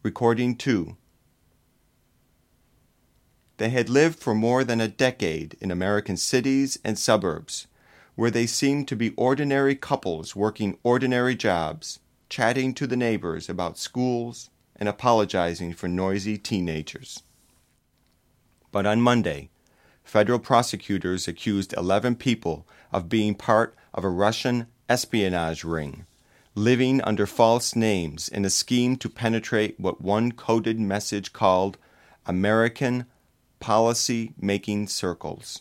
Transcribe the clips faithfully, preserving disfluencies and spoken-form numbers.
Recording two. They had lived for more than a decade in American cities and suburbs, where they seemed to be ordinary couples working ordinary jobs, chatting to the neighbors about schools and apologizing for noisy teenagers. But on Monday, federal prosecutors accused eleven people of being part of a Russian espionage ring, living under false names in a scheme to penetrate what one coded message called American policy-making circles.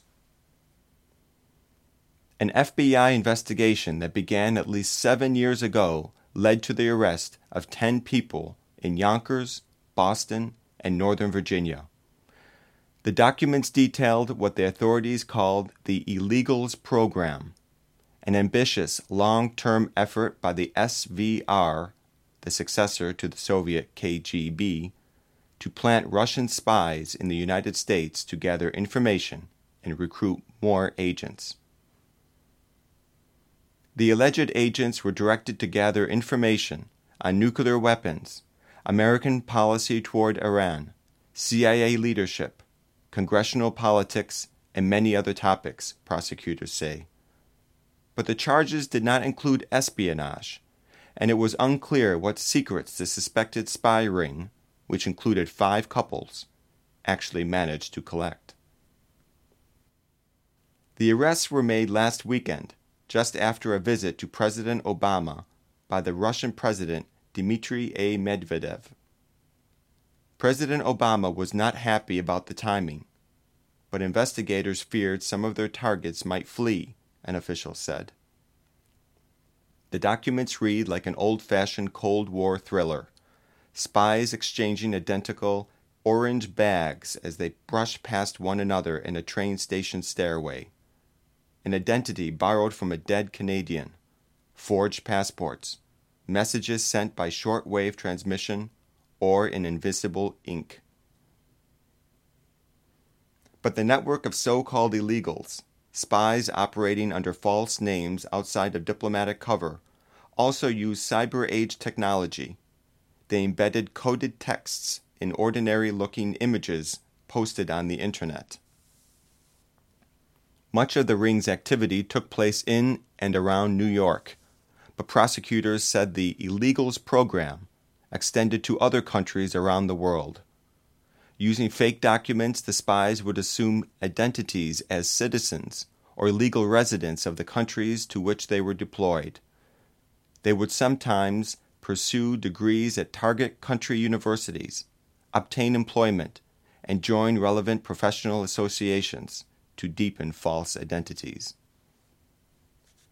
An F B I investigation that began at least seven years ago led to the arrest of ten people in Yonkers, Boston, and Northern Virginia. The documents detailed what the authorities called the Illegals Program, an ambitious long-term effort by the S V R, the successor to the Soviet K G B, to plant Russian spies in the United States to gather information and recruit more agents. The alleged agents were directed to gather information on nuclear weapons, American policy toward Iran, C I A leadership, congressional politics, and many other topics, prosecutors say. But the charges did not include espionage, and it was unclear what secrets the suspected spy ring, which included five couples, actually managed to collect. The arrests were made last weekend, just after a visit to President Obama by the Russian President Dmitry A. Medvedev. President Obama was not happy about the timing, but investigators feared some of their targets might flee, an official said. The documents read like an old-fashioned Cold War thriller, spies exchanging identical orange bags as they brush past one another in a train station stairway, an identity borrowed from a dead Canadian, forged passports, messages sent by short-wave transmission or in invisible ink. But the network of so-called illegals, spies operating under false names outside of diplomatic cover, also used cyber-age technology. They embedded coded texts in ordinary-looking images posted on the Internet. Much of the ring's activity took place in and around New York, but prosecutors said the Illegals Program extended to other countries around the world. Using fake documents, the spies would assume identities as citizens or legal residents of the countries to which they were deployed. They would sometimes pursue degrees at target country universities, obtain employment, and join relevant professional associations to deepen false identities.